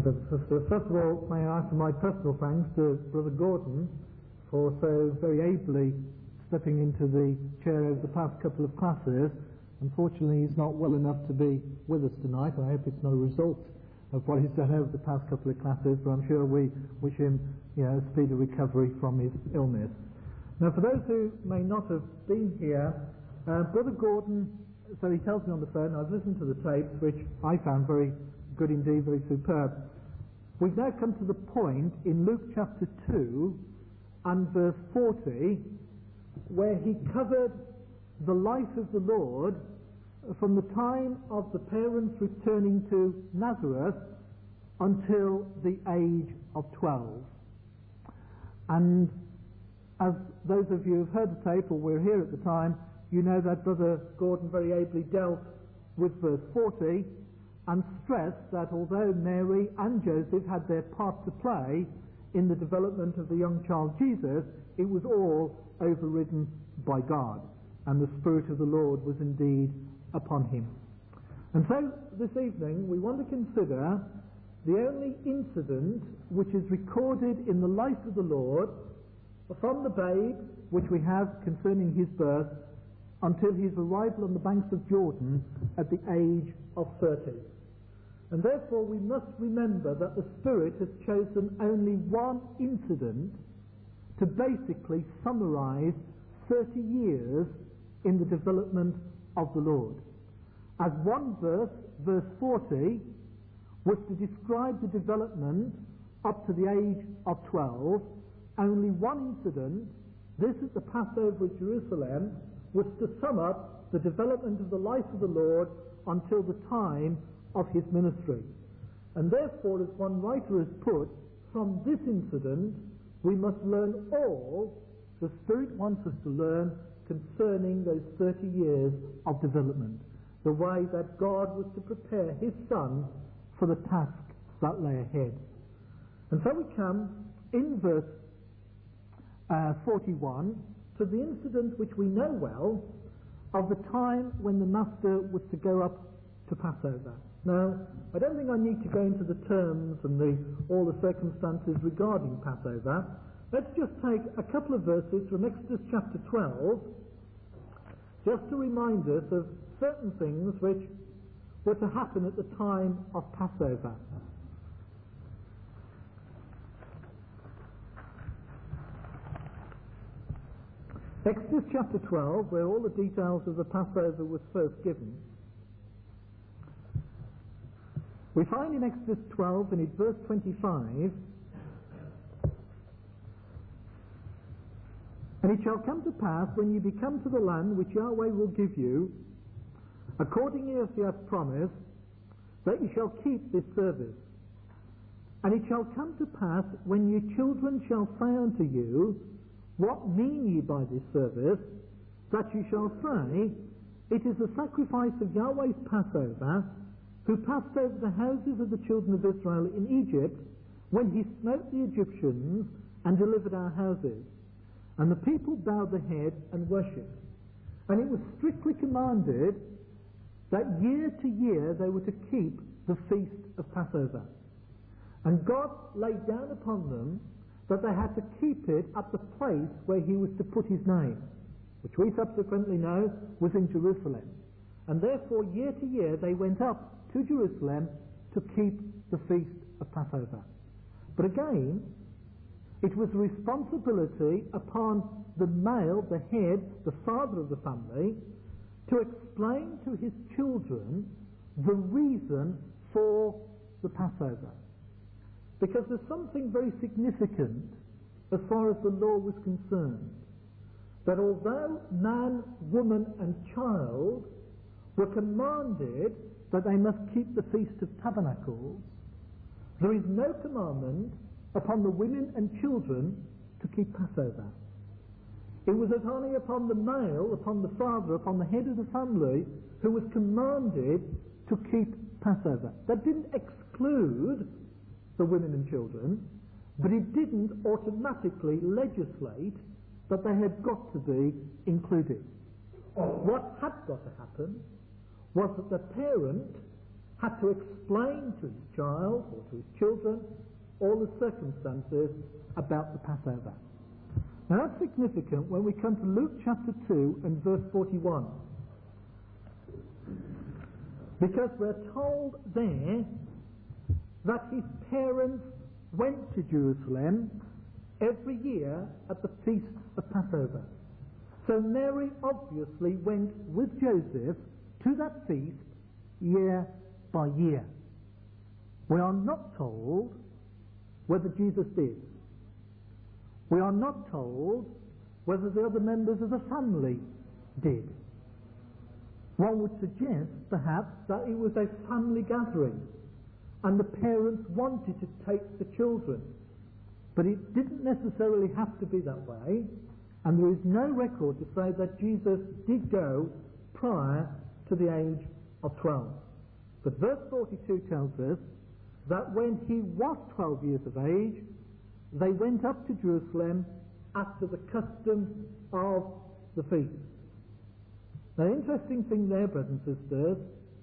Brother Sister. First of all, may I offer my personal thanks to Brother Gordon for so very ably stepping into the chair over the past couple of classes. Unfortunately, he's not well enough to be with us tonight. I hope it's not a result of what he's done over the past couple of classes, but I'm sure we wish him a speedy recovery from his illness. Now, for those who may not have been here, Brother Gordon, so he tells me on the phone, I've listened to the tapes, which I found very good indeed, very superb. We've now come to the point in Luke chapter 2 and verse 40 where he covered the life of the Lord from the time of the parents returning to Nazareth until the age of 12. And as those of you who have heard the tape or were here at the time, you know that Brother Gordon very ably dealt with verse 40 and stressed that although Mary and Joseph had their part to play in the development of the young child Jesus, it was all overridden by God, and the Spirit of the Lord was indeed upon him. And so this evening we want to consider the only incident which is recorded in the life of the Lord from the babe which we have concerning his birth until his arrival on the banks of Jordan at the age of 30. And therefore we must remember that the Spirit has chosen only one incident to basically summarize 30 years in the development of the Lord. As one verse, verse 40, was to describe the development up to the age of 12, only one incident, this is the Passover at Jerusalem, was to sum up the development of the life of the Lord until the time of his ministry. And therefore, as one writer has put, from this incident we must learn all the Spirit wants us to learn concerning those 30 years of development, the way that God was to prepare his Son for the task that lay ahead. And so we come in verse 41 to the incident which we know well of the time when the Master was to go up to Passover. Now, I don't think I need to go into the terms and all the circumstances regarding Passover. Let's just take a couple of verses from Exodus chapter 12 just to remind us of certain things which were to happen at the time of Passover. Exodus chapter 12, where all the details of the Passover was first given. We find in Exodus 12 and in verse 25, "And it shall come to pass when you be come to the land which Yahweh will give you, accordingly as he hath promised, that you shall keep this service. And it shall come to pass when your children shall say unto you, What mean ye by this service? That you shall say, It is the sacrifice of Yahweh's Passover, who passed over the houses of the children of Israel in Egypt, when he smote the Egyptians and delivered our houses. And the people bowed their head and worshipped. And it was strictly commanded that year to year they were to keep the feast of Passover. And God laid down upon them that they had to keep it at the place where he was to put his name, which we subsequently know was in Jerusalem. And therefore year to year they went up to Jerusalem to keep the feast of Passover. But again, it was a responsibility upon the male, the head, the father of the family, to explain to his children the reason for the Passover. Because there's something very significant as far as the law was concerned. That although man, woman and child were commanded that they must keep the Feast of Tabernacles, there is no commandment upon the women and children to keep Passover. It was only upon the male, upon the father, upon the head of the family, who was commanded to keep Passover. That didn't exclude the women and children, but it didn't automatically legislate that they had got to be included. What had got to happen was that the parent had to explain to his child or to his children all the circumstances about the Passover. Now that's significant when we come to Luke chapter 2 and verse 41. Because we're told there that his parents went to Jerusalem every year at the feast of Passover. So Mary obviously went with Joseph to that feast year by year. We are not told whether Jesus did. We are not told whether the other members of the family did. One would suggest, perhaps, that it was a family gathering and the parents wanted to take the children. But it didn't necessarily have to be that way, and there is no record to say that Jesus did go prior to the age of 12. But verse 42 tells us that when he was 12 years of age, they went up to Jerusalem after the custom of the feast. Now, the interesting thing there, brothers and sisters,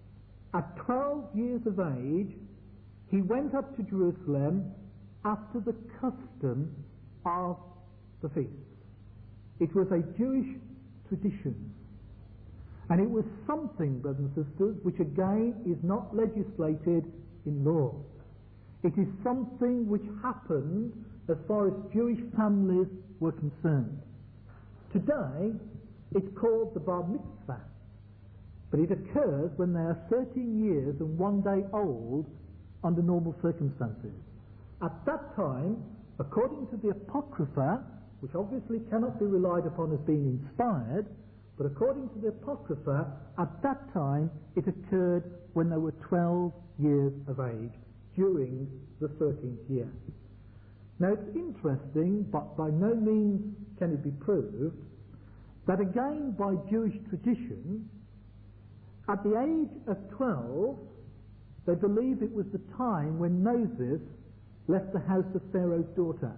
at 12 years of age, he went up to Jerusalem after the custom of the feast. It was a Jewish tradition. And it was something, brothers and sisters, which again is not legislated in law. It is something which happened as far as Jewish families were concerned. Today, it's called the Bar Mitzvah, but it occurs when they are 13 years and 1 day old under normal circumstances. At that time, according to the Apocrypha, which obviously cannot be relied upon as being inspired, but according to the Apocrypha, at that time it occurred when they were 12 years of age, during the 13th year. Now it's interesting, but by no means can it be proved, that again by Jewish tradition, at the age of 12, they believe it was the time when Moses left the house of Pharaoh's daughter.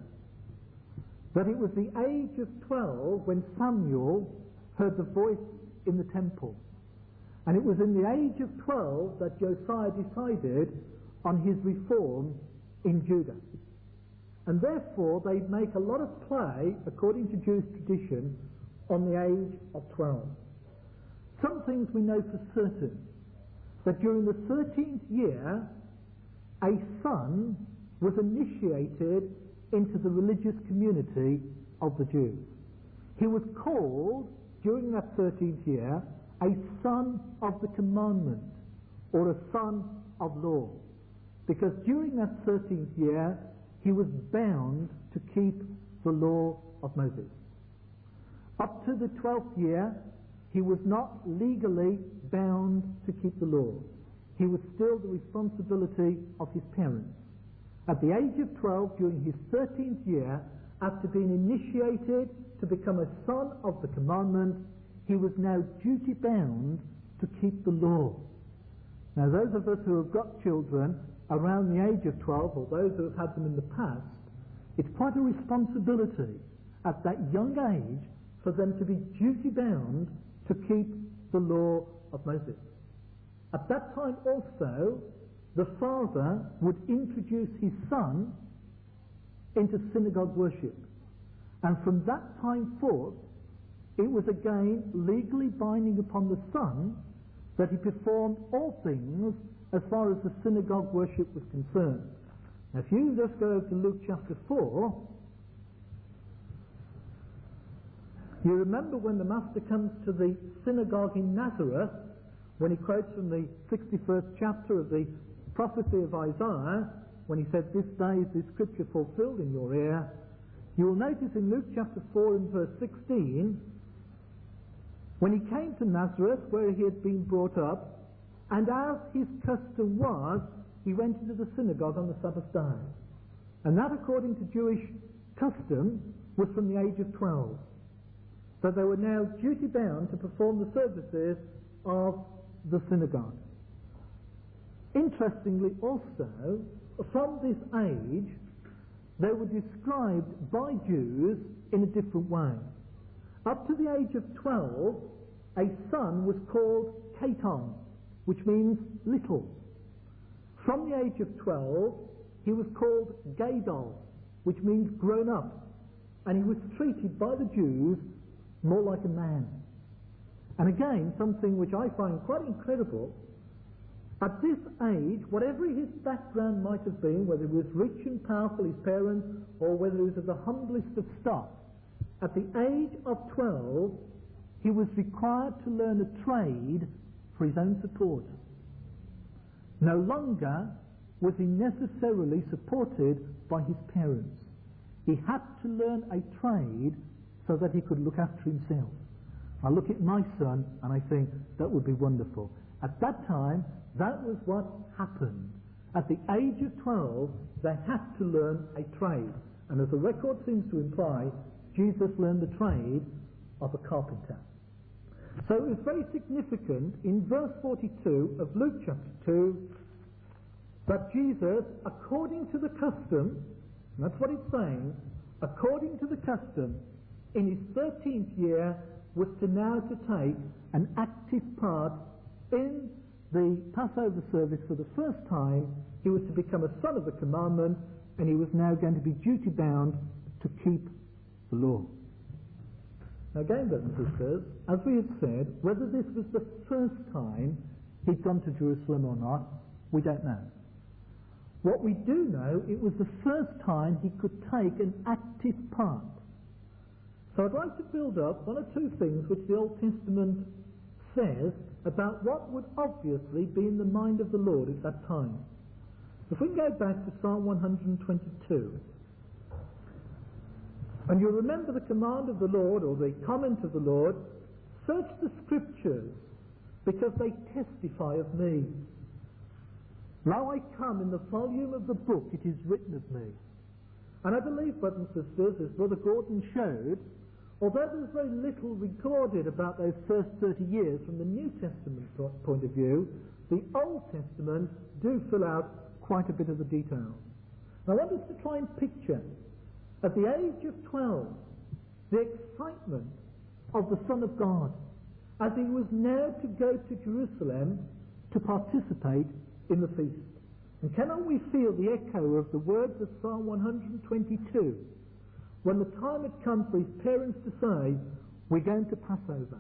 That it was the age of 12 when Samuel heard the voice in the temple. And it was in the age of 12 that Josiah decided on his reform in Judah. And therefore they make a lot of play, according to Jewish tradition, on the age of 12. Some things we know for certain, that during the 13th year, a son was initiated into the religious community of the Jews. He was called, during that 13th year, a son of the commandment, or a son of law. Because during that 13th year, he was bound to keep the law of Moses. Up to the 12th year, he was not legally bound to keep the law. He was still the responsibility of his parents. At the age of 12, during his 13th year, after being initiated to become a son of the commandment, he was now duty-bound to keep the law. Now, those of us who have got children around the age of 12, or those who have had them in the past, it's quite a responsibility at that young age for them to be duty-bound to keep the law of Moses. At that time also, the father would introduce his son into synagogue worship. And from that time forth, it was again legally binding upon the son that he performed all things as far as the synagogue worship was concerned. Now, if you just go to Luke chapter 4, you remember when the Master comes to the synagogue in Nazareth, when he quotes from the 61st chapter of the prophecy of Isaiah, when he said, "This day is this scripture fulfilled in your ear," you will notice in Luke chapter 4 and verse 16, when he came to Nazareth, where he had been brought up, and as his custom was, he went into the synagogue on the Sabbath day. And that, according to Jewish custom, was from the age of 12. So they were now duty-bound to perform the services of the synagogue. Interestingly also, from this age, they were described by Jews in a different way. Up to the age of 12, a son was called Katon, which means little. From the age of 12, he was called Gadol, which means grown up, and he was treated by the Jews more like a man. And again, something which I find quite incredible, at this age, whatever his background might have been, whether he was rich and powerful, his parents, or whether he was of the humblest of stock, at the age of 12, he was required to learn a trade for his own support. No longer was he necessarily supported by his parents. He had to learn a trade so that he could look after himself. I look at my son and I think that would be wonderful. At that time, that was what happened. At the age of 12, they had to learn a trade. And as the record seems to imply, Jesus learned the trade of a carpenter. So it was very significant in verse 42 of Luke chapter 2 that Jesus, according to the custom, and that's what it's saying, according to the custom, in his 13th year, was to now to take an active part in the Passover service for the first time. He was to become a son of the commandment, and he was now going to be duty-bound to keep the law. Now again, brothers and sisters, as we have said, whether this was the first time he'd gone to Jerusalem or not, we don't know. What we do know, it was the first time he could take an active part. So I'd like to build up one or two things which the Old Testament says about what would obviously be in the mind of the Lord at that time. If we go back to Psalm 122, and you'll remember the command of the Lord, or the comment of the Lord, search the Scriptures, because they testify of me. Now I come in the volume of the book, it is written of me. And I believe, brothers and sisters, as Brother Gordon showed, although there's very little recorded about those first 30 years from the New Testament point of view, the Old Testament do fill out quite a bit of the details. Now I want us to try and picture, at the age of 12, the excitement of the Son of God as he was now to go to Jerusalem to participate in the feast. And cannot we feel the echo of the words of Psalm 122 when the time had come for his parents to say, we're going to Passover?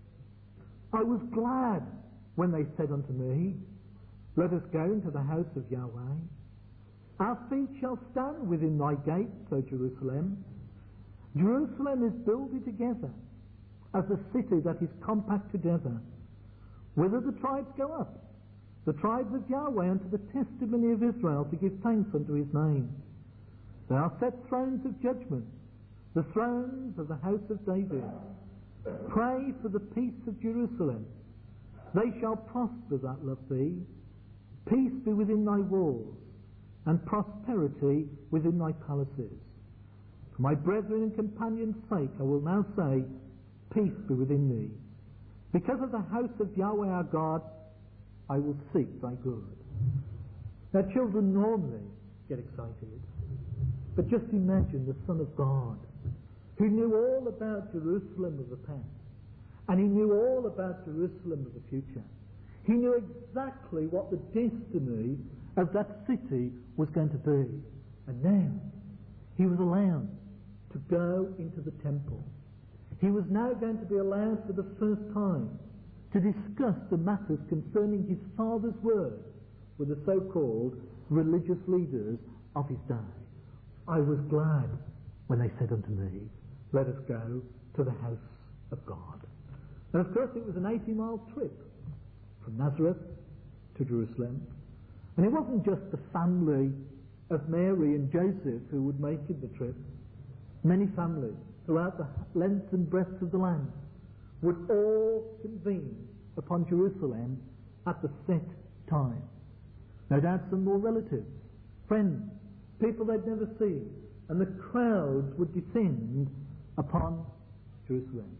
I was glad when they said unto me, let us go into the house of Yahweh. Our feet shall stand within thy gates, O Jerusalem. Jerusalem is builded together as a city that is compact together. Whither the tribes go up, the tribes of Yahweh, unto the testimony of Israel, to give thanks unto his name. There are set thrones of judgment, the thrones of the house of David. Pray for the peace of Jerusalem. They shall prosper that love thee. Peace be within thy walls, and prosperity within thy palaces. For my brethren and companions' sake, I will now say, peace be within thee. Because of the house of Yahweh our God, I will seek thy good. Now children normally get excited, but just imagine the Son of God, who knew all about Jerusalem of the past, and he knew all about Jerusalem of the future. He knew exactly what the destiny of that city was going to be. And now he was allowed to go into the temple. He was now going to be allowed for the first time to discuss the matters concerning his father's word with the so-called religious leaders of his day. I was glad when they said unto me, let us go to the house of God. And of course it was an 80-mile trip from Nazareth to Jerusalem. And it wasn't just the family of Mary and Joseph who would make it the trip. Many families throughout the length and breadth of the land would all convene upon Jerusalem at the set time. No doubt some more relatives, friends, people they'd never seen, and the crowds would descend upon Jerusalem.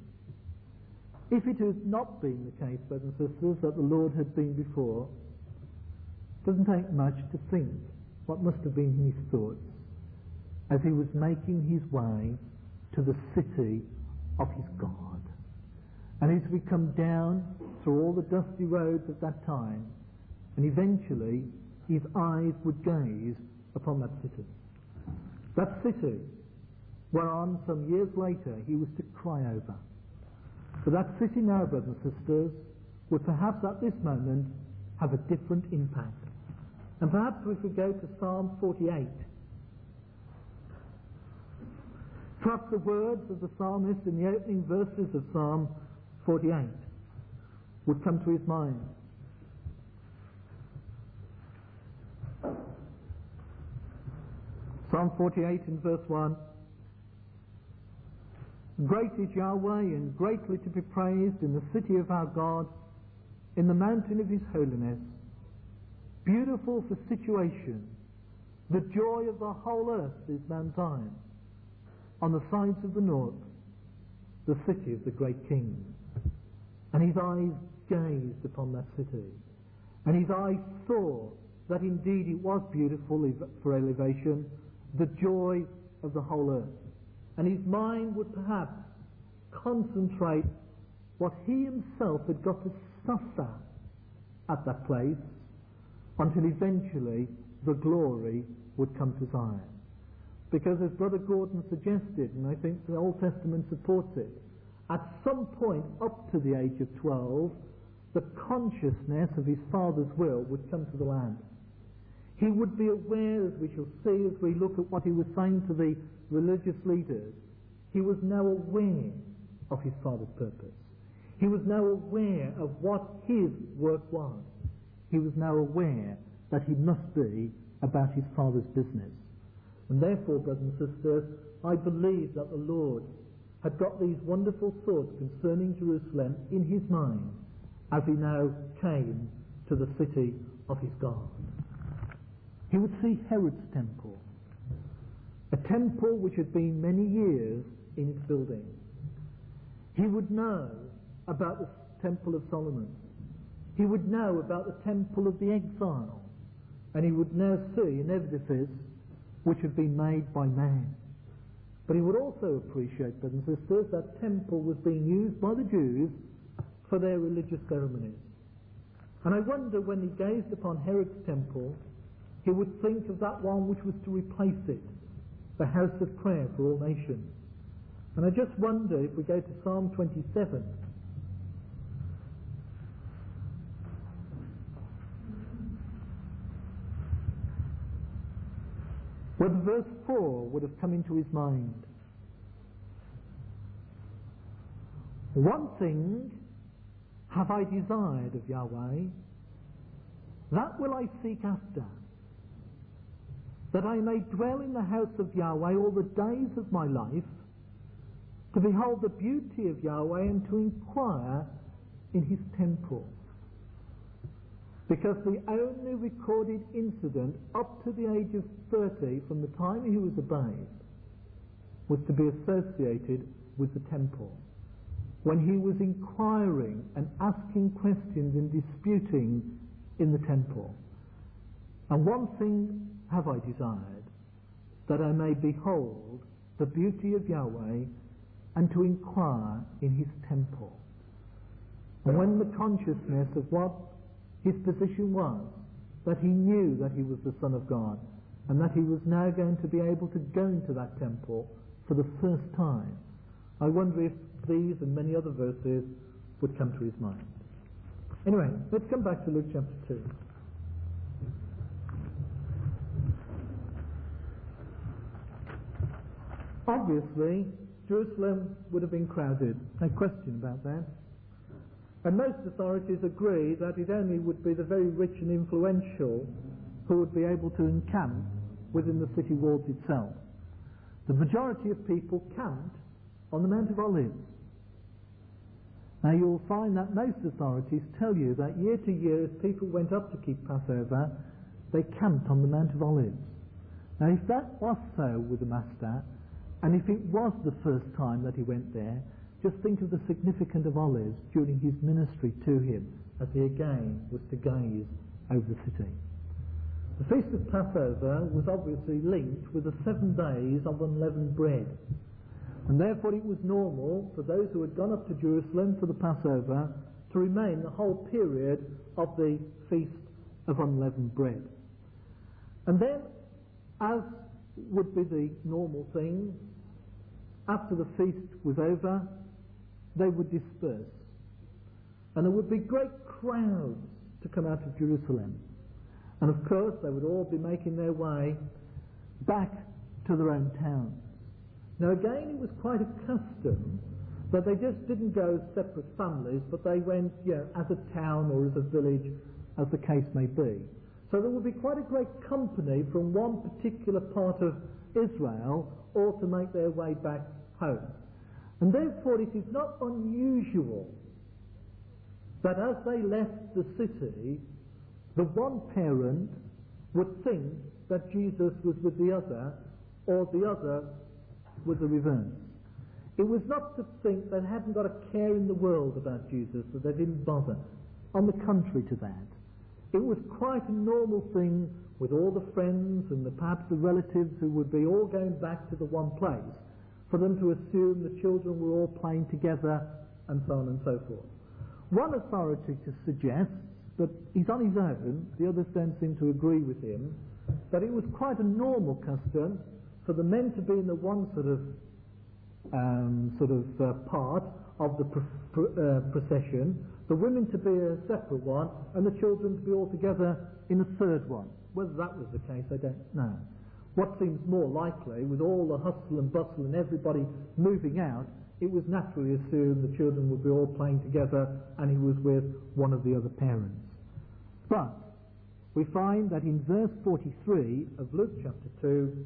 If it had not been the case, brothers and sisters, that the Lord had been before, it doesn't take much to think what must have been his thoughts as he was making his way to the city of his God. And as we come down through all the dusty roads of that time, and eventually his eyes would gaze upon that city. That city whereon some years later he was to cry over. But that city now, brothers and sisters, would perhaps at this moment have a different impact. And perhaps if we go to Psalm 48, perhaps the words of the psalmist in the opening verses of Psalm 48 would come to his mind. Psalm 48 in verse 1. Great is Yahweh, and greatly to be praised in the city of our God, in the mountain of his holiness. Beautiful for situation, the joy of the whole earth is Mount Zion. On the sides of the north, the city of the great King. And his eyes gazed upon that city. And his eyes saw that indeed it was beautiful for elevation, the joy of the whole earth. And his mind would perhaps concentrate what he himself had got to suffer at that place until eventually the glory would come to Zion. Because as Brother Gordon suggested, and I think the Old Testament supports it, at some point up to the age of 12, the consciousness of his Father's will would come to the land. He would be aware, as we shall see as we look at what he was saying to the religious leaders, he was now aware of his Father's purpose. He was now aware of what his work was. He was now aware that he must be about his Father's business. And therefore, brothers and sisters, I believe that the Lord had got these wonderful thoughts concerning Jerusalem in his mind as he now came to the city of his God. He would see Herod's temple, a temple which had been many years in its building. He would know about the temple of Solomon. He would know about the temple of the exile. And he would now see an edifice which had been made by man. But he would also appreciate, brothers and sisters, that temple was being used by the Jews for their religious ceremonies. And I wonder when he gazed upon Herod's temple, he would think of that one which was to replace it, the house of prayer for all nations. And I just wonder if we go to Psalm 27, whether verse 4 would have come into his mind. One thing have I desired of Yahweh, that will I seek after, that I may dwell in the house of Yahweh all the days of my life, to behold the beauty of Yahweh and to inquire in his temple. Because the only recorded incident up to the age of 30, from the time he was a babe, was to be associated with the temple, when he was inquiring and asking questions and disputing in the temple. And one thing have I desired, that I may behold the beauty of Yahweh and to inquire in his temple. And when the consciousness of what his position was, that he knew that he was the Son of God, and that he was now going to be able to go into that temple for the first time, I wonder if these and many other verses would come to his mind. Anyway, let's come back to Luke chapter 2. Obviously, Jerusalem would have been crowded, no question about that. And most authorities agree that it only would be the very rich and influential who would be able to encamp within the city walls itself. The majority of people camped on the Mount of Olives. Now you'll find that most authorities tell you that year to year as people went up to keep Passover, they camped on the Mount of Olives. Now if that was so with the Master, and if it was the first time that he went there, just think of the significance of olives during his ministry to him, as he again was to gaze over the city. The Feast of Passover was obviously linked with the 7 days of unleavened bread. And therefore it was normal for those who had gone up to Jerusalem for the Passover to remain the whole period of the Feast of Unleavened Bread. And then, as would be the normal thing, after the feast was over, they would disperse. And there would be great crowds to come out of Jerusalem. And of course, they would all be making their way back to their own towns. Now again, it was quite a custom that they just didn't go as separate families, but they went, as a town or as a village, as the case may be. So there would be quite a great company from one particular part of Israel, all to make their way back home. And therefore it is not unusual that as they left the city, the one parent would think that Jesus was with the other, or the other was the reverse. It was not to think they hadn't got a care in the world about Jesus, that they didn't bother. On the contrary to that, it was quite a normal thing with all the friends and perhaps the relatives who would be all going back to the one place, for them to assume the children were all playing together, and so on and so forth. One authority suggests that he's on his own, the others don't seem to agree with him, that it was quite a normal custom for the men to be in the one part of the procession, the women to be a separate one, and the children to be all together in a third one. Whether that was the case, I don't know. What seems more likely, with all the hustle and bustle and everybody moving out, it was naturally assumed the children would be all playing together and he was with one of the other parents. But we find that in verse 43 of Luke chapter 2,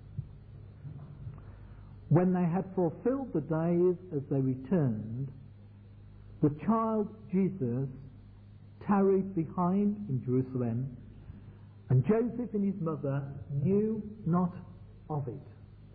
when they had fulfilled the days as they returned, the child Jesus tarried behind in Jerusalem, and Joseph and his mother knew not of it.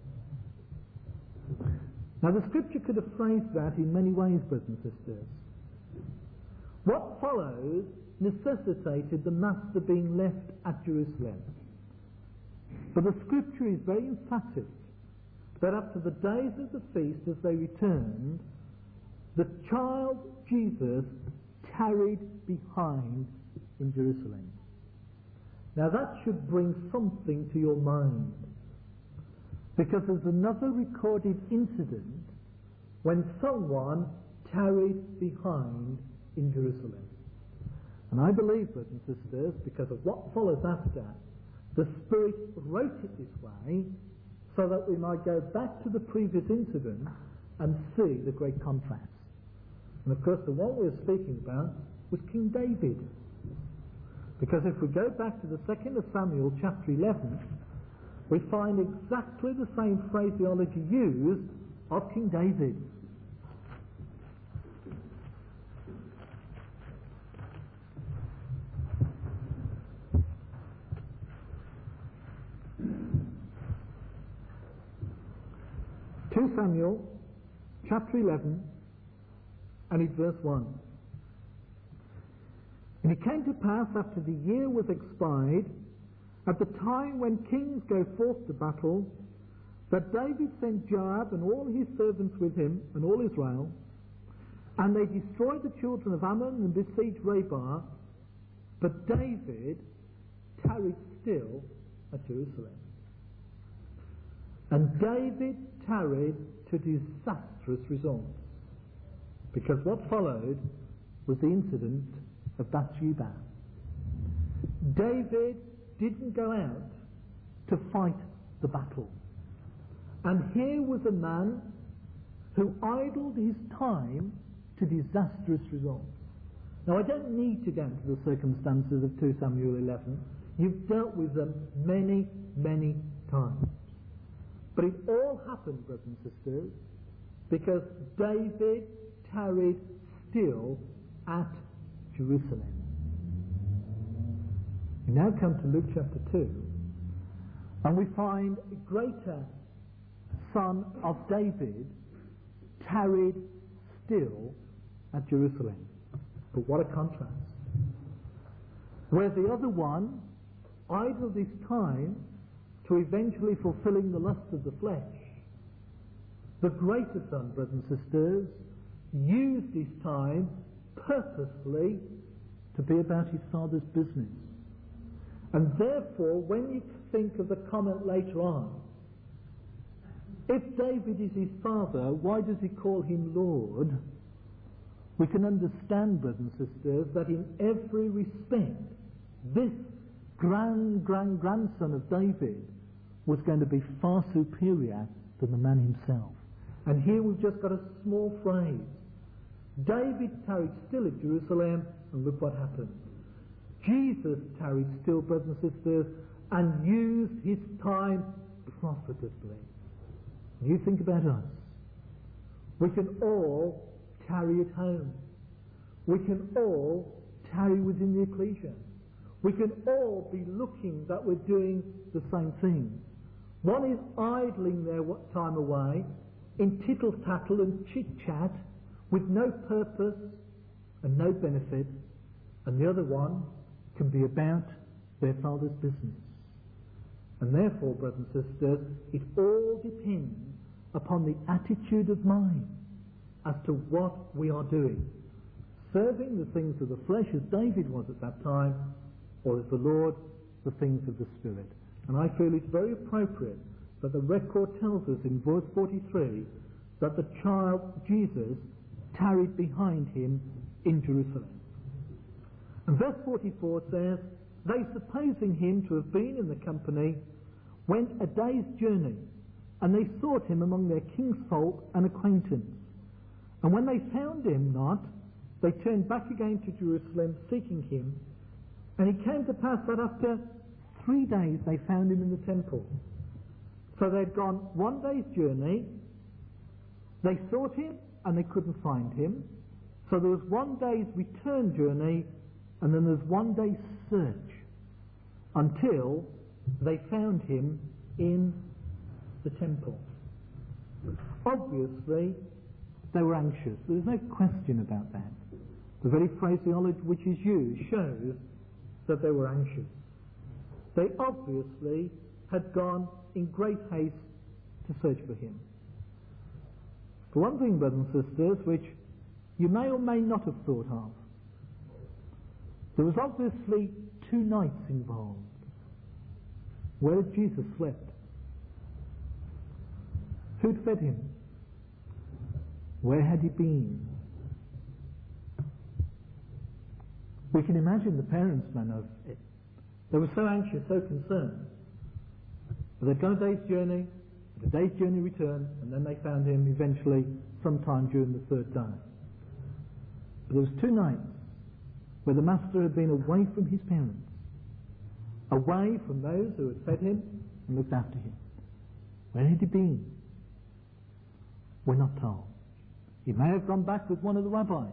Now the scripture could have phrased that in many ways, brothers and sisters. What follows necessitated the master being left at Jerusalem. But the scripture is very emphatic that after the days of the feast as they returned, the child Jesus tarried behind in Jerusalem. Now that should bring something to your mind, because there's another recorded incident when someone tarried behind in Jerusalem. And I believe, brothers and sisters, because of what follows after, the Spirit wrote it this way so that we might go back to the previous incident and see the great contrast. And of course the one we were speaking about was King David. Because if we go back to the 2nd of Samuel chapter 11, we find exactly the same phraseology used of King David. Samuel chapter 11 and in verse 1. And it came to pass after the year was expired, at the time when kings go forth to battle, that David sent Joab and all his servants with him and all Israel, and they destroyed the children of Ammon and besieged Rabbah, but David tarried still at Jerusalem. And David tarried to disastrous results, because what followed was the incident of Bathsheba. David didn't go out to fight the battle. And here was a man who idled his time to disastrous results. Now I don't need to go into the circumstances of 2 Samuel 11. You've dealt with them many, many times. But it all happened, brothers and sisters, because David tarried still at Jerusalem. We now come to Luke chapter 2, and we find a greater son of David tarried still at Jerusalem. But what a contrast. Where the other one idled his time to eventually fulfilling the lust of the flesh, the greater son, brothers and sisters, used his time purposefully to be about his father's business. And therefore, when you think of the comment later on. If David is his father, why does he call him Lord? We can understand, brothers and sisters, that in every respect, this grandson of David was going to be far superior than the man himself. And here we've just got a small phrase. David tarried still at Jerusalem, and look what happened. Jesus tarried still, brothers and sisters, and used his time profitably. You think about us. We can all tarry at home. We can all tarry within the ecclesia. We can all be looking that we're doing the same thing. One is idling their time away in tittle-tattle and chit-chat with no purpose and no benefit, and the other one can be about their Father's business. And therefore, brothers and sisters, it all depends upon the attitude of mind as to what we are doing. Serving the things of the flesh as David was at that time, or as the Lord, the things of the Spirit. And I feel it's very appropriate that the record tells us in verse 43 that the child Jesus tarried behind him in Jerusalem. And verse 44 says, they supposing him to have been in the company, went a day's journey, and they sought him among their kinsfolk and acquaintance. And when they found him not, they turned back again to Jerusalem, seeking him. And it came to pass that after 3 days they found him in the temple. So they'd gone 1 day's journey, they sought him, and they couldn't find him. So there was 1 day's return journey, and then there's 1 day's search, until they found him in the temple. Obviously, they were anxious. There's no question about that. The very phraseology which is used shows that they were anxious. They obviously had gone in great haste to search for him. For one thing, brothers and sisters, which you may or may not have thought of, there was obviously 2 nights involved. Where had Jesus slept? Who'd fed him? Where had he been? We can imagine the parents' manner of it. They were so anxious, so concerned. But they'd gone a day's journey, a day's journey return, and then they found him eventually sometime during the 3rd day. But there was 2 nights where the master had been away from his parents, away from those who had fed him and looked after him. Where had he been? We're not told. He may have gone back with one of the rabbis.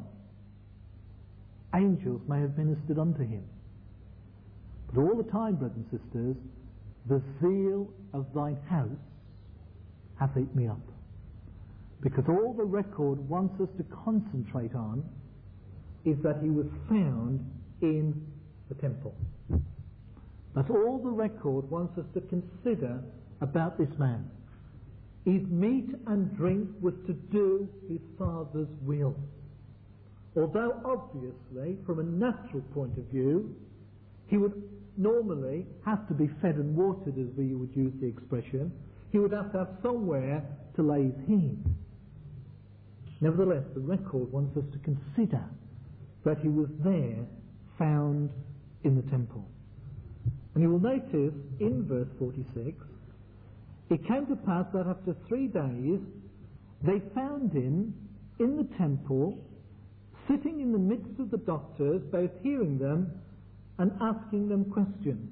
Angels may have ministered unto him. But all the time, brothers and sisters, the zeal of thine house hath ate me up. Because all the record wants us to concentrate on is that he was found in the temple. That's all the record wants us to consider about this man. His meat and drink was to do his Father's will. Although obviously, from a natural point of view, he would normally have to be fed and watered, as we would use the expression. He would have to have somewhere to lay his head. Nevertheless, the record wants us to consider that he was there, found in the temple. And you will notice in verse 46, it came to pass that after 3 days they found him in the temple, sitting in the midst of the doctors, both hearing them and asking them questions.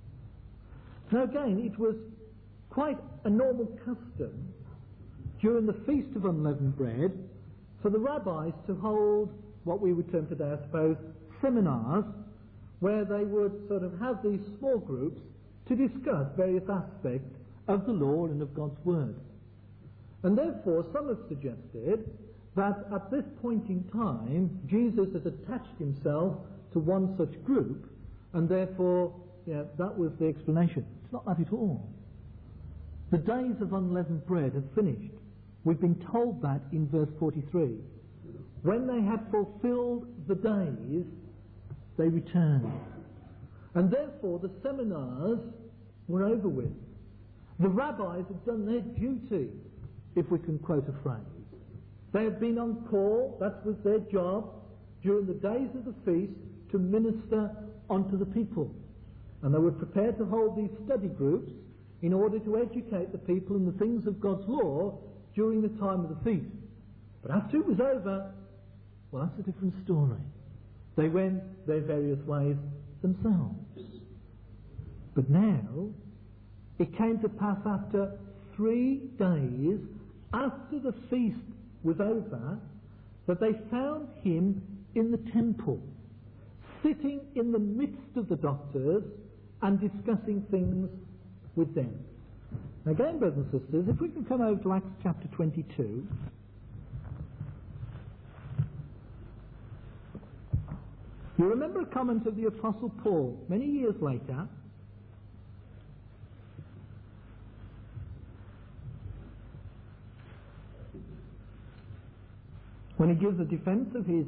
Now again, it was quite a normal custom during the Feast of Unleavened Bread for the rabbis to hold what we would term today, I suppose, seminars, where they would sort of have these small groups to discuss various aspects of the law and of God's Word. And therefore, some have suggested that at this point in time, Jesus has attached himself to one such group, and therefore, that was the explanation. It's not that at all. The days of unleavened bread have finished. We've been told that in verse 43. When they had fulfilled the days, they returned. And therefore, the seminars were over with. The rabbis had done their duty, if we can quote a phrase. They had been on call, that was their job, during the days of the feast, to minister unto the people. And they were prepared to hold these study groups in order to educate the people in the things of God's law during the time of the feast. But after it was over, well, that's a different story. They went their various ways themselves. But now, it came to pass after 3 days, after the feast was over, that they found him in the temple, sitting in the midst of the doctors and discussing things with them. Now again, brothers and sisters, if we can come over to Acts chapter 22. You remember a comment of the Apostle Paul many years later, when he gives a defense of his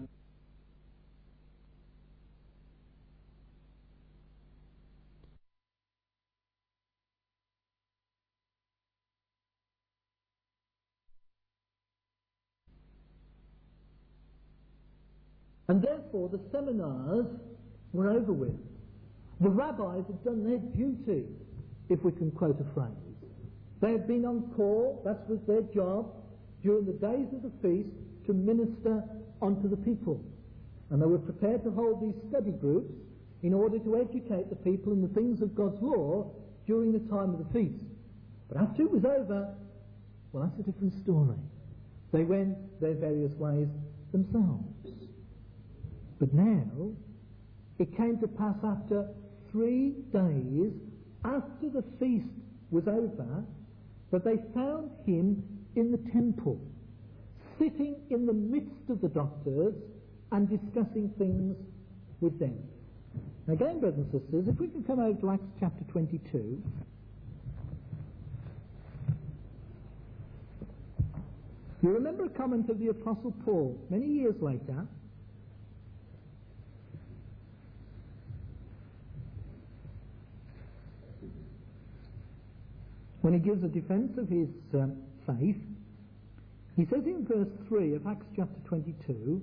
and therefore the seminars were over with. The rabbis had done their duty, if we can quote a phrase. They had been on call, that was their job, during the days of the feast, to minister unto the people. And they were prepared to hold these study groups in order to educate the people in the things of God's law during the time of the feast. But after it was over, well, that's a different story. They went their various ways themselves. But now, it came to pass after 3 days, after the feast was over, that they found him in the temple, sitting in the midst of the doctors and discussing things with them. Now again, brothers and sisters, if we can come over to Acts chapter 22. You remember a comment of the Apostle Paul many years later, when he gives a defense of his faith. He says in verse 3 of Acts chapter 22,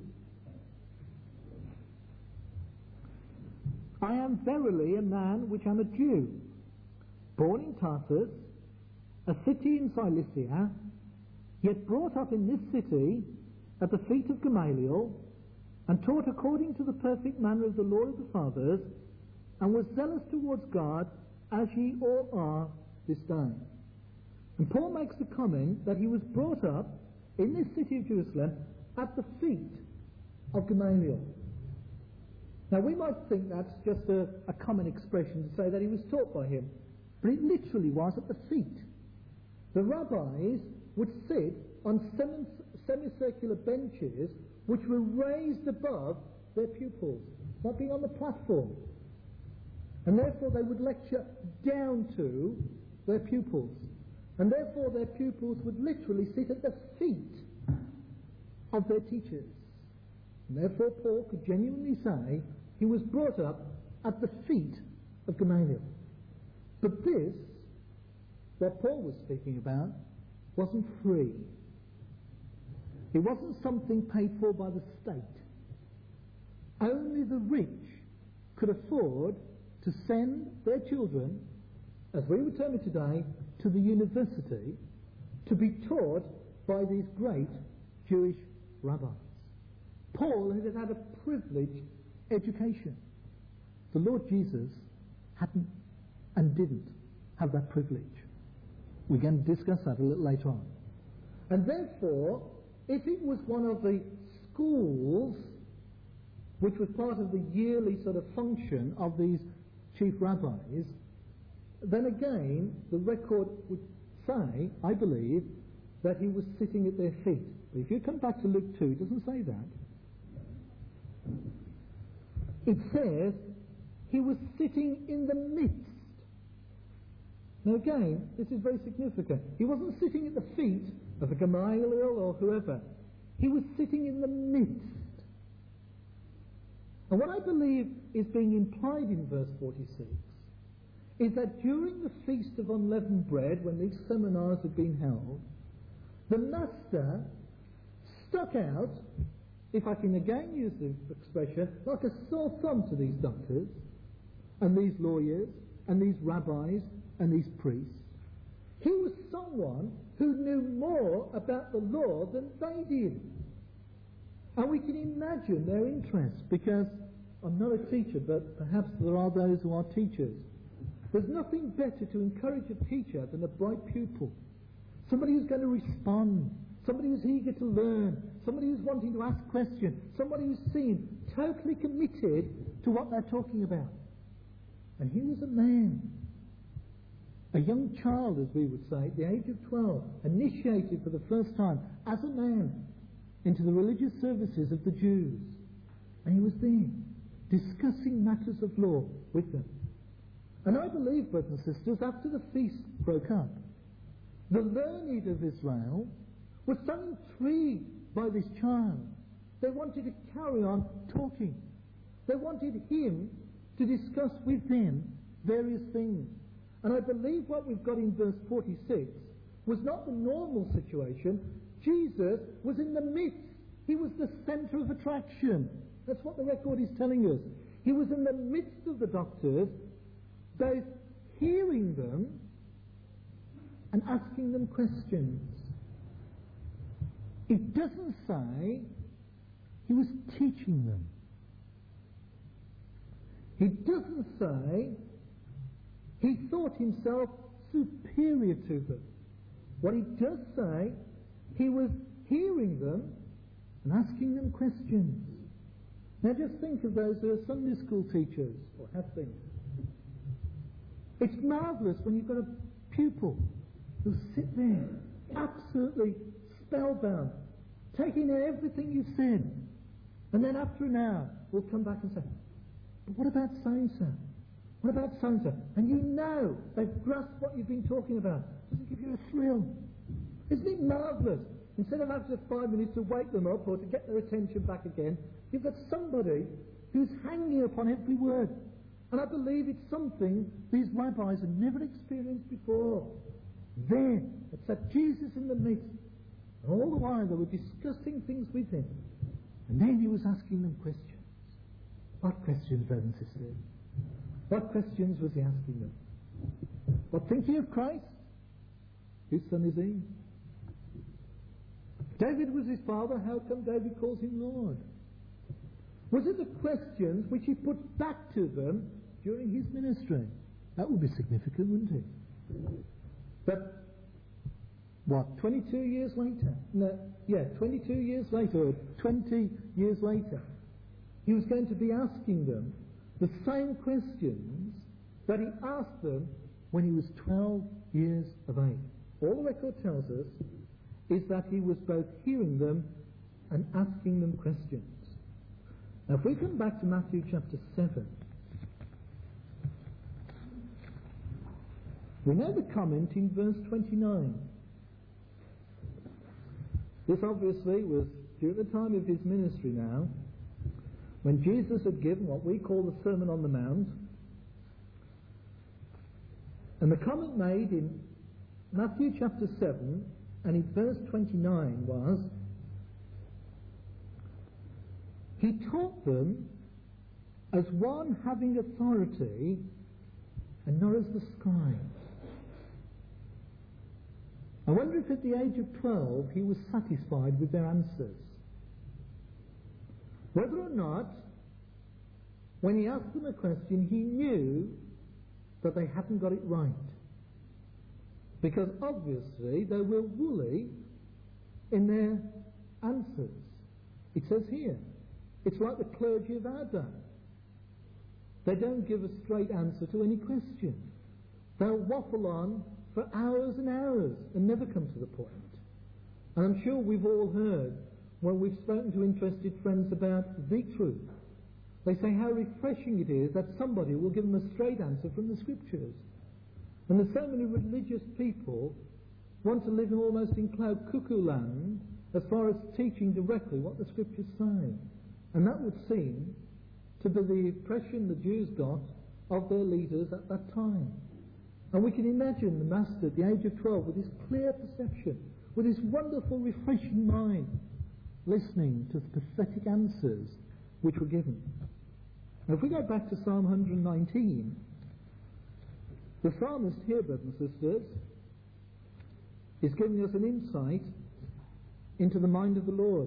I am verily a man which am a Jew, born in Tarsus, a city in Cilicia, yet brought up in this city at the feet of Gamaliel, and taught according to the perfect manner of the law of the fathers, and was zealous towards God, as ye all are this day. And Paul makes the comment that he was brought up in this city of Jerusalem at the feet of Gamaliel. Now we might think that's just a common expression to say that he was taught by him, but it literally was at the feet. The rabbis would sit on semicircular benches which were raised above their pupils, not being on the platform. And therefore they would lecture down to their pupils. And therefore their pupils would literally sit at the feet of their teachers. And therefore Paul could genuinely say he was brought up at the feet of Gamaliel. But this, what Paul was speaking about, wasn't free. It wasn't something paid for by the state. Only the rich could afford to send their children, as we would term it today, to the university to be taught by these great Jewish rabbis. Paul had had a privileged education. The Lord Jesus hadn't and didn't have that privilege. We're going to discuss that a little later on. And therefore, if it was one of the schools which was part of the yearly sort of function of these chief rabbis, then again, the record would say, I believe, that he was sitting at their feet. But if you come back to Luke 2, it doesn't say that. It says, he was sitting in the midst. Now again, this is very significant. He wasn't sitting at the feet of a Gamaliel or whoever. He was sitting in the midst. And what I believe is being implied in verse 46 is that during the Feast of Unleavened Bread, when these seminars had been held, the Master stuck out, if I can again use the expression, like a sore thumb to these doctors and these lawyers and these rabbis and these priests. He was someone who knew more about the law than they did. And we can imagine their interest, because I'm not a teacher, but perhaps there are those who are teachers. There's nothing better to encourage a teacher than a bright pupil. Somebody who's going to respond, somebody who's eager to learn, somebody who's wanting to ask questions, somebody who's seen, totally committed to what they're talking about. And he was a man, a young child, as we would say, at the age of 12, initiated for the first time as a man into the religious services of the Jews. And he was there, discussing matters of law with them. And I believe, brothers and sisters, after the feast broke up, the learned of Israel were so intrigued by this child, they wanted to carry on talking. They wanted him to discuss with them various things. And I believe what we've got in verse 46 was not the normal situation. Jesus was in the midst. He was the centre of attraction. That's what the record is telling us. He was in the midst of the doctors, both hearing them and asking them questions. It doesn't say he was teaching them. It doesn't say he thought himself superior to them. What it does say, he was hearing them and asking them questions. Now just think of those who are Sunday school teachers, or have been. It's marvellous when you've got a pupil who sit there, absolutely spellbound, taking in everything you've said, and then after an hour will come back and say, but what about so-and-so? What about so-and-so? And you know they've grasped what you've been talking about. Doesn't give you a thrill. Isn't it marvellous? Instead of after 5 minutes to wake them up or to get their attention back again, you've got somebody who's hanging upon every word. And I believe it's something these rabbis had never experienced before. There, it's that Jesus in the midst. And all the while they were discussing things with him. And then he was asking them questions. What questions, brothers and sisters? What questions was he asking them? What think ye of Christ? Whose son is he? David was his father. How come David calls him Lord? Was it the questions which he put back to them during his ministry? That would be significant, wouldn't it? But, 22 years later? 22 years later, or 20 years later, he was going to be asking them the same questions that he asked them when he was 12 years of age. All the record tells us is that he was both hearing them and asking them questions. Now if we come back to Matthew chapter 7, we know the comment in verse 29. This obviously was during the time of his ministry now, when Jesus had given what we call the Sermon on the Mount. And the comment made in Matthew chapter 7 and in verse 29 was, he taught them as one having authority and not as the scribes. I wonder if at the age of 12 he was satisfied with their answers. Whether or not, when he asked them a question, he knew that they hadn't got it right. Because obviously they were woolly in their answers. It says here, it's like the clergy of our day. They don't give a straight answer to any question. They'll waffle on for hours and hours and never come to the point. And I'm sure we've all heard when we've spoken to interested friends about the truth. They say how refreshing it is that somebody will give them a straight answer from the Scriptures. And there's so many religious people want to live in almost in cloud cuckoo land as far as teaching directly what the Scriptures say. And that would seem to be the impression the Jews got of their leaders at that time. And we can imagine the master at the age of 12 with his clear perception, with his wonderful, refreshing mind, listening to the pathetic answers which were given. Now, if we go back to Psalm 119, the psalmist here, brothers and sisters, is giving us an insight into the mind of the Lord.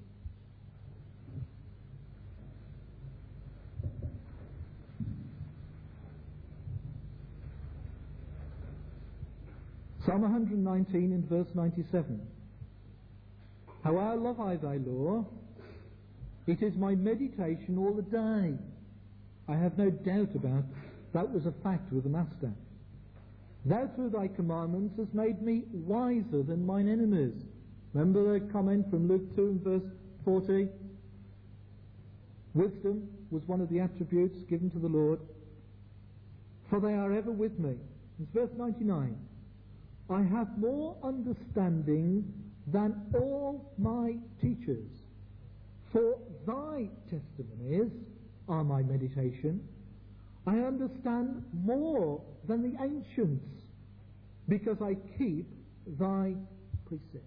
Psalm 119 in verse 97. How love I thy law, it is my meditation all the day. I have no doubt about that was a fact with the Master. Thou through thy commandments hast made me wiser than mine enemies. Remember the comment from Luke 2 and verse 40? Wisdom was one of the attributes given to the Lord. For they are ever with me. It's verse 99. I have more understanding than all my teachers. For thy testimonies are my meditation. I understand more than the ancients, because I keep thy precepts.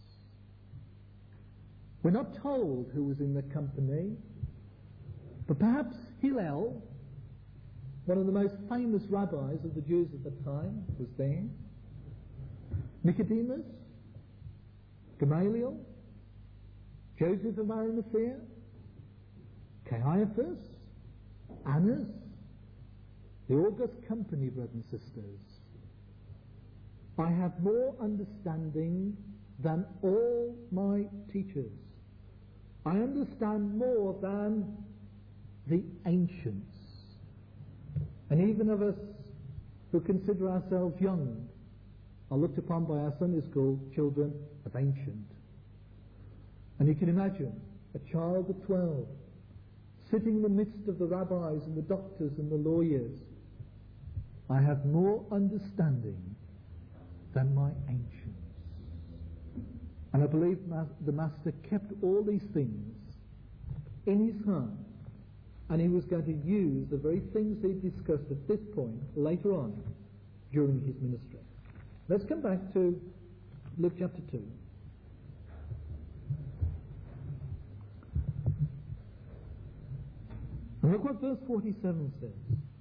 We're not told who was in the company, but perhaps Hillel, one of the most famous rabbis of the Jews at the time, was there. Nicodemus, Gamaliel, Joseph of Arimathea, Caiaphas, Annas, the august company, brothers and sisters. I have more understanding than all my teachers. I understand more than the ancients. And even of us who consider ourselves young are looked upon by our Sunday school children as ancient. And you can imagine a child of 12 sitting in the midst of the rabbis and the doctors and the lawyers. I have more understanding than my ancients. And I believe the Master kept all these things in his heart, and he was going to use the very things he discussed at this point later on during his ministry. Let's come back to Luke chapter 2. And look what verse 47 says.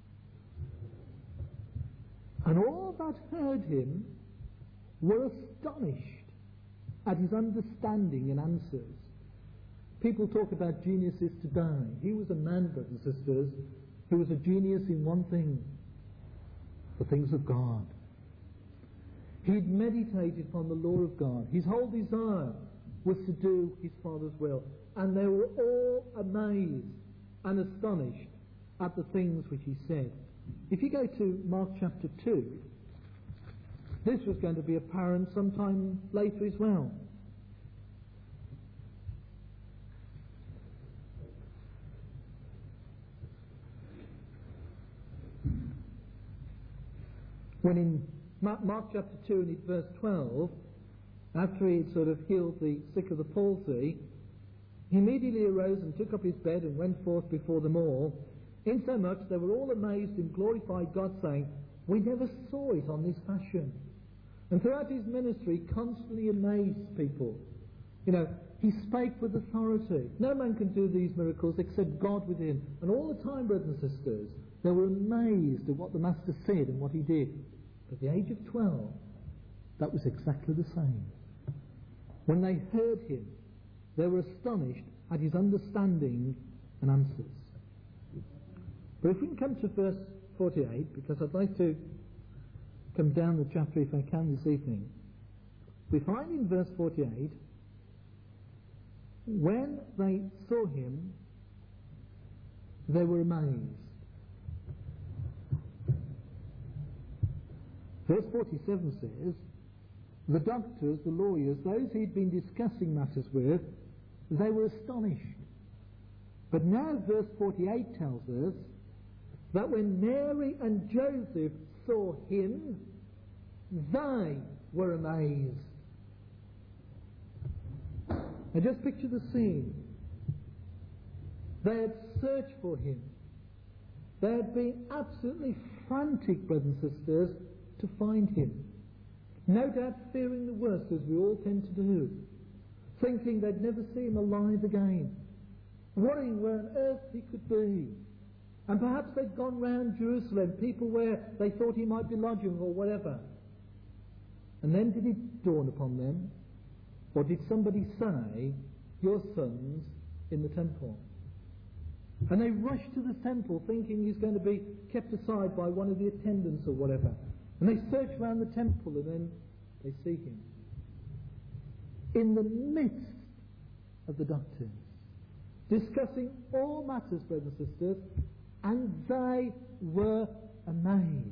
And all that heard him were astonished at his understanding and answers. People talk about geniuses today. He was a man, brothers and sisters, who was a genius in one thing: the things of God. He'd meditated upon the law of God. His whole desire was to do his Father's will. And they were all amazed and astonished at the things which he said. If you go to Mark chapter 2, this was going to be apparent sometime later as well. When in Mark chapter 2 and in verse 12, after he had sort of healed the sick of the palsy, he immediately arose and took up his bed and went forth before them all, insomuch they were all amazed and glorified God, saying, we never saw it on this fashion. And throughout his ministry, he constantly amazed people. You know, he spake with authority. No man can do these miracles except God with him. And all the time, brothers and sisters, they were amazed at what the Master said and what he did. But at the age of 12, that was exactly the same. When they heard him, they were astonished at his understanding and answers. But if we can come to verse 48, because I'd like to come down the chapter if I can this evening. We find in verse 48, when they saw him, they were amazed. Verse 47 says, the doctors, the lawyers, those he'd been discussing matters with, they were astonished. But now verse 48 tells us that when Mary and Joseph saw him, they were amazed. Now just picture the scene. They had searched for him. They had been absolutely frantic, brothers and sisters, to find him. No doubt fearing the worst, as we all tend to do, thinking they'd never see him alive again, worrying where on earth he could be. And perhaps they'd gone round Jerusalem, people where they thought he might be lodging or whatever. And then did it dawn upon them, or did somebody say, "Your son's in the temple"? And they rushed to the temple thinking he's going to be kept aside by one of the attendants or whatever. And they search around the temple and then they see him in the midst of the doctors, discussing all matters, brothers and sisters, and they were amazed.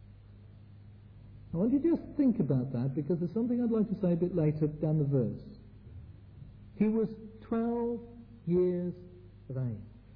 I want you to just think about that, because there's something I'd like to say a bit later down the verse. He was 12 years of age.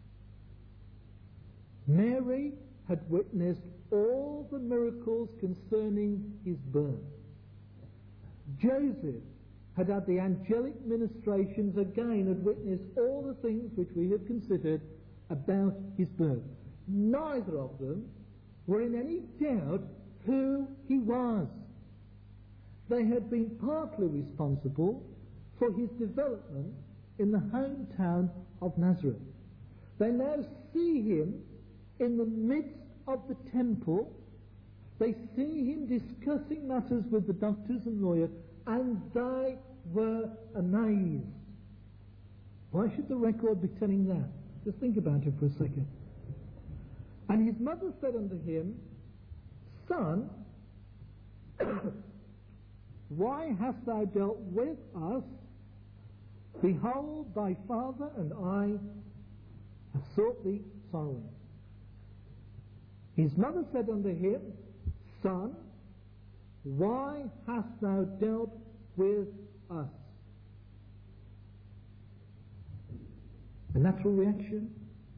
Mary had witnessed all the miracles concerning his birth. Joseph had had the angelic ministrations, again had witnessed all the things which we have considered about his birth. Neither of them were in any doubt who he was. They had been partly responsible for his development in the hometown of Nazareth. They now see him in the midst of the temple. They see him discussing matters with the doctors and lawyers, and they were amazed. Why should the record be telling that? Just think about it for a second. And his mother said unto him, "Son, why hast thou dealt with us? Behold, thy father and I have sought thee sorrowing." His mother said unto him, "Son, why hast thou dealt with us?" A natural reaction?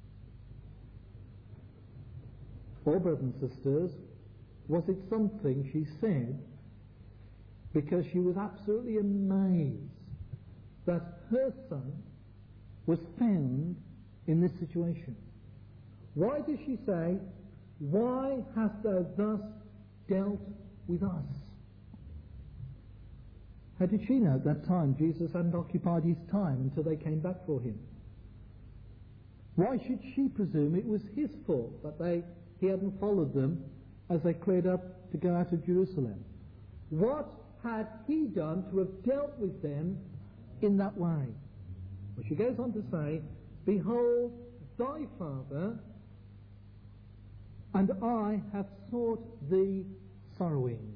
Or, brothers and sisters, was it something she said because she was absolutely amazed that her son was found in this situation? Why does she say, "Why hast thou thus dealt with us"? How did she know at that time Jesus hadn't occupied his time until they came back for him? Why should she presume it was his fault that he hadn't followed them as they cleared up to go out of Jerusalem? What had he done to have dealt with them in that way? Well, she goes on to say, "Behold, thy father and I have sought thee sorrowing."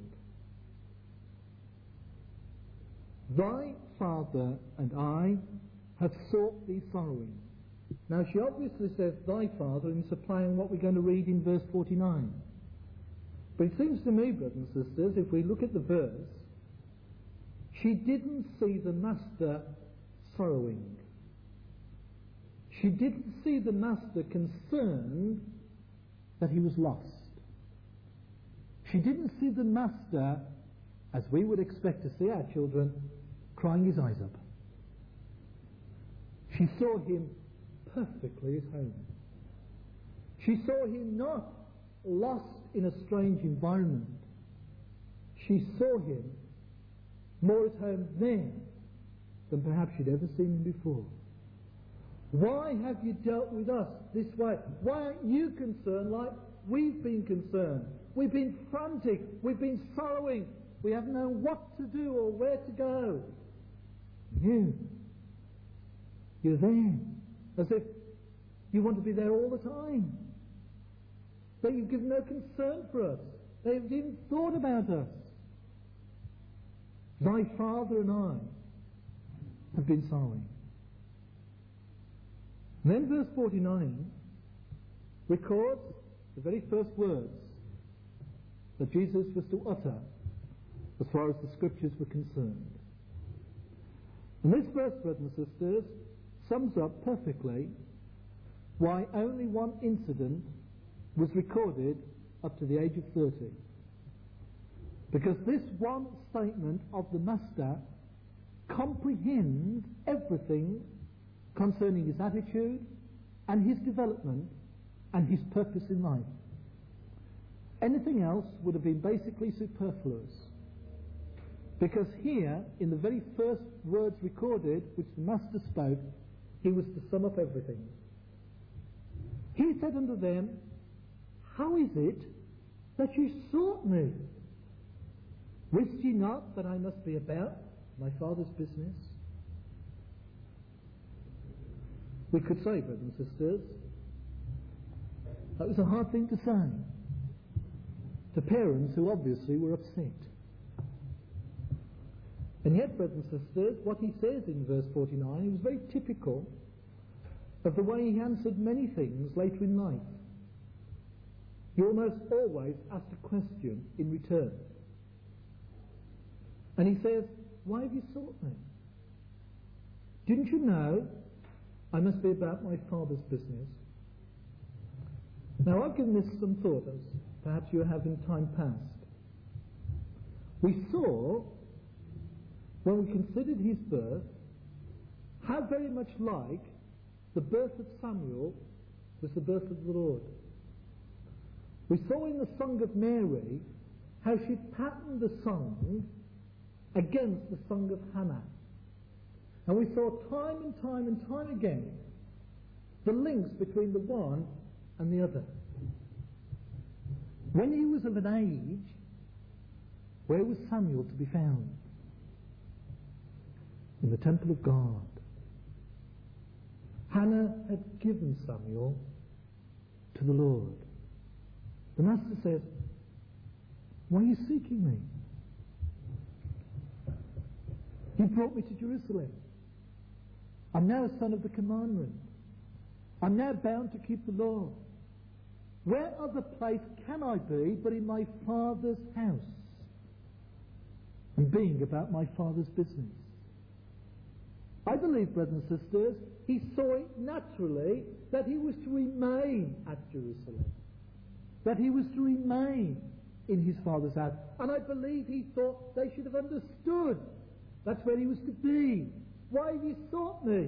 Thy father and I have sought thee sorrowing. Now she obviously says thy father in supplying what we're going to read in verse 49. But it seems to me, brothers and sisters, if we look at the verse, she didn't see the master sorrowing. She didn't see the master concerned that he was lost. She didn't see the master, as we would expect to see our children, crying his eyes up. She saw him perfectly at home. She saw him not lost in a strange environment. She saw him more at home there than perhaps she'd ever seen him before. Why have you dealt with us this way? Why aren't you concerned like we've been concerned? We've been frantic. We've been sorrowing. We haven't known what to do or where to go. You're there, as if you want to be there all the time. That you've given no concern for us. They haven't even thought about us. Thy father and I have been sorrowing. And then verse 49 records the very first words that Jesus was to utter as far as the scriptures were concerned. And this verse, brothers and sisters, sums up perfectly why only one incident was recorded up to the age of 30. Because this one statement of the Master comprehends everything concerning his attitude and his development and his purpose in life. Anything else would have been basically superfluous. Because here, in the very first words recorded, which the Master spoke, he was to sum up everything. He said unto them, how is it that you sought me? Wist ye not that I must be about my Father's business? We could say, brothers and sisters, that was a hard thing to say to parents who obviously were upset. And yet, brothers and sisters, what he says in verse 49 is very typical of the way he answered many things later in life. He almost always asked a question in return. And he says, why have you sought me? Didn't you know I must be about my Father's business? Now, I've given this some thought, as perhaps you have in time past. We saw, when we considered his birth, how very much like the birth of Samuel was the birth of the Lord. We saw in the Song of Mary how she patterned the song against the Song of Hannah. And we saw time and time and time again the links between the one and the other. When he was of an age, where was Samuel to be found? In the temple of God. Hannah had given Samuel to the Lord. The Master says, why are you seeking me? You brought me to Jerusalem. I'm now a son of the commandment. I'm now bound to keep the law. Where other place can I be but in my Father's house, and being about my Father's business? I believe, brothers and sisters, he saw it naturally that he was to remain at Jerusalem, that he was to remain in his Father's house. And I believe he thought they should have understood that's where he was to be. Why have you sought me?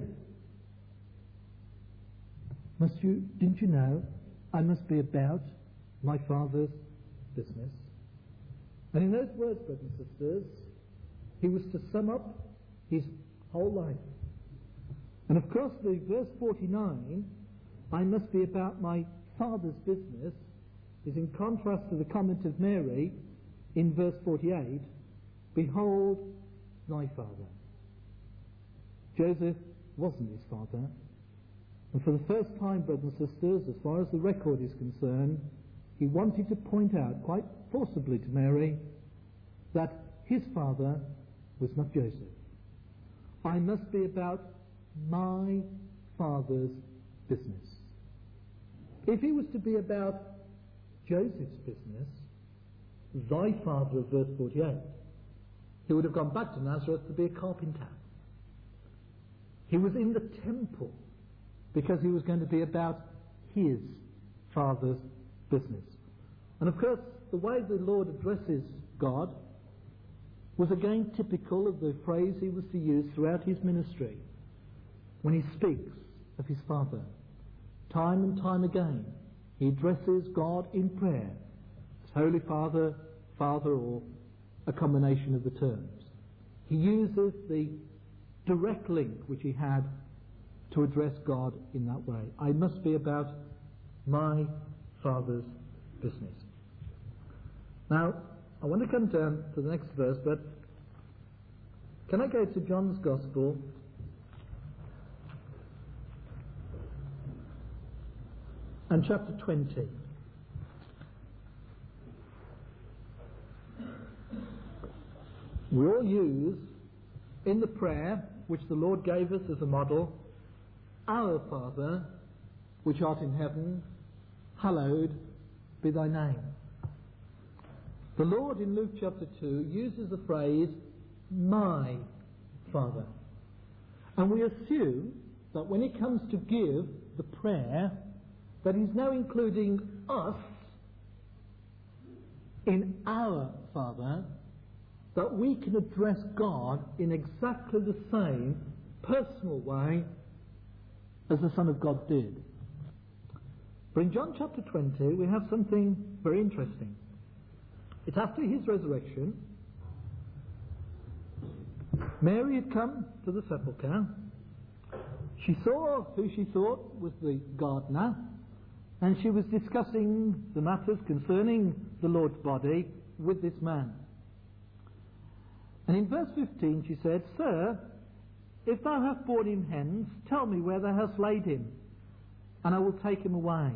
Didn't you know I must be about my Father's business? And in those words, brothers and sisters, he was to sum up his whole life. And of course, the verse 49, I must be about my Father's business, is in contrast to the comment of Mary in verse 48, behold thy father. Joseph wasn't his father. And for the first time, brothers and sisters, as far as the record is concerned, he wanted to point out quite forcibly to Mary that his father was not Joseph. I must be about my Father's business. If he was to be about Joseph's business, thy father of verse 48, he would have gone back to Nazareth to be a carpenter. He was in the temple because he was going to be about his Father's business. And of course, the way the Lord addresses God was again typical of the phrase he was to use throughout his ministry when he speaks of his Father. Time and time again, he addresses God in prayer as Holy Father, Father, or a combination of the terms. He uses the direct link which he had to address God in that way. I must be about my Father's business. Now, I want to come down to the next verse, but can I go to John's Gospel and chapter 20? We all use, in the prayer which the Lord gave us as a model, Our Father, which art in heaven, hallowed be thy name. The Lord in Luke chapter 2 uses the phrase, my Father. And we assume that when he comes to give the prayer, that he's now including us in our Father, that we can address God in exactly the same personal way as the Son of God did. But in John chapter 20 we have something very interesting. It's after his resurrection. Mary had come to the sepulchre. She saw who she thought was the gardener, and she was discussing the matters concerning the Lord's body with this man. And in verse 15 she said, "Sir, if thou hast brought him hence, tell me where thou hast laid him, and I will take him away."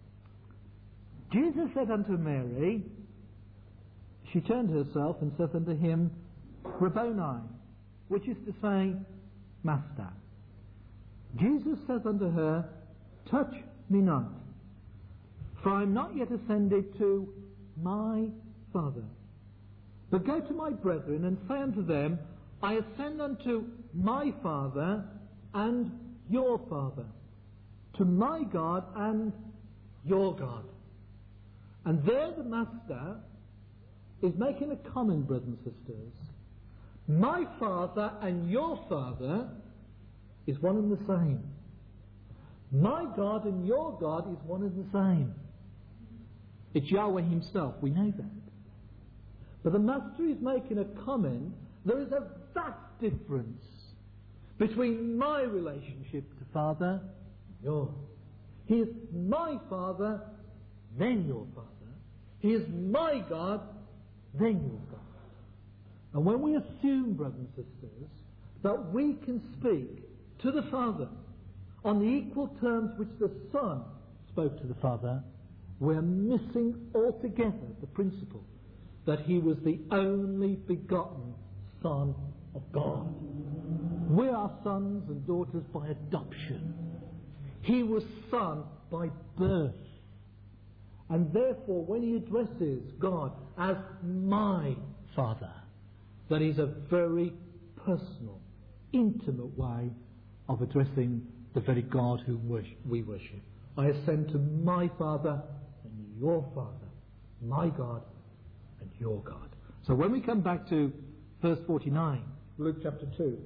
Jesus said unto Mary, she turned herself and said unto him, "Rabboni," which is to say, Master. Jesus said unto her, "Touch me not, for I am not yet ascended to my Father. But go to my brethren and say unto them, I ascend unto my Father and your Father, to my God and your God." And there the Master is making a comment, brothers and sisters. My Father and your Father is one and the same. My God and your God is one and the same. It's Yahweh himself, we know that. But the Master is making a comment. There is a vast difference between my relationship to Father and yours. He is my Father, then your Father. He is my God, then your God. And when we assume, brothers and sisters, that we can speak to the Father on the equal terms which the Son spoke to the Father, we're missing altogether the principle that he was the only begotten Son of God. We are sons and daughters by adoption. He was son by birth. And therefore, when he addresses God as my Father, that is a very personal, intimate way of addressing the very God who we worship. I ascend to my Father and your Father, my God and your God. So when we come back to verse 49, Luke chapter 2,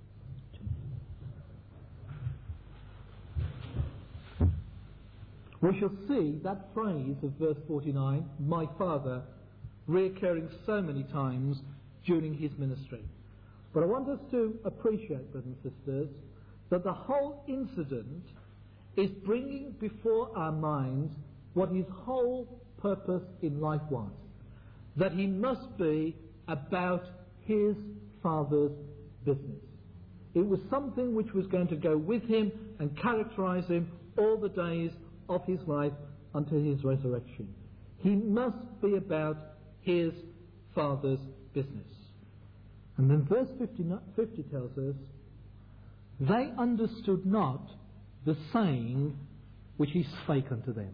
we shall see that phrase of verse 49, my Father, reoccurring so many times during his ministry. But I want us to appreciate, brothers and sisters, that the whole incident is bringing before our minds what his whole purpose in life was. That he must be about his Father's business. It was something which was going to go with him and characterize him all the days of his life until his resurrection. He must be about his Father's business. And then verse 50 tells us, they understood not the saying which he spake unto them.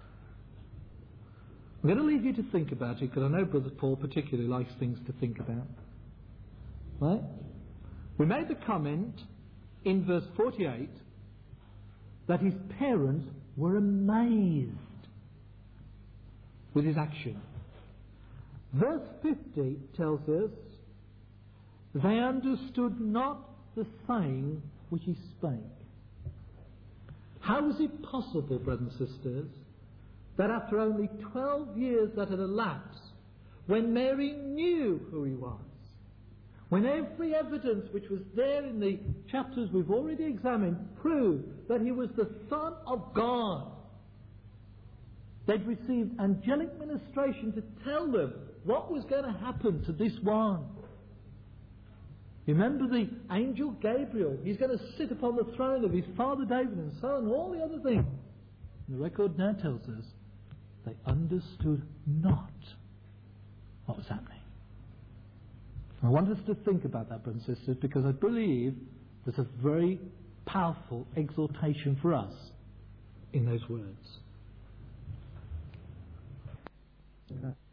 I'm going to leave you to think about it, because I know Brother Paul particularly likes things to think about. Right? We made the comment in verse 48 that his parents were amazed with his action. Verse 50 tells us, they understood not the saying which he spake. How is it possible, brothers and sisters, that after only 12 years that had elapsed, when Mary knew who he was, when every evidence which was there in the chapters we've already examined proved that he was the Son of God, they'd received angelic ministration to tell them what was going to happen to this one? Remember the angel Gabriel, he's going to sit upon the throne of his father David and so on, all the other things. And the record now tells us they understood not what was happening. I want us to think about that, brothers and sisters, because I believe there's a very powerful exhortation for us in those words. Okay.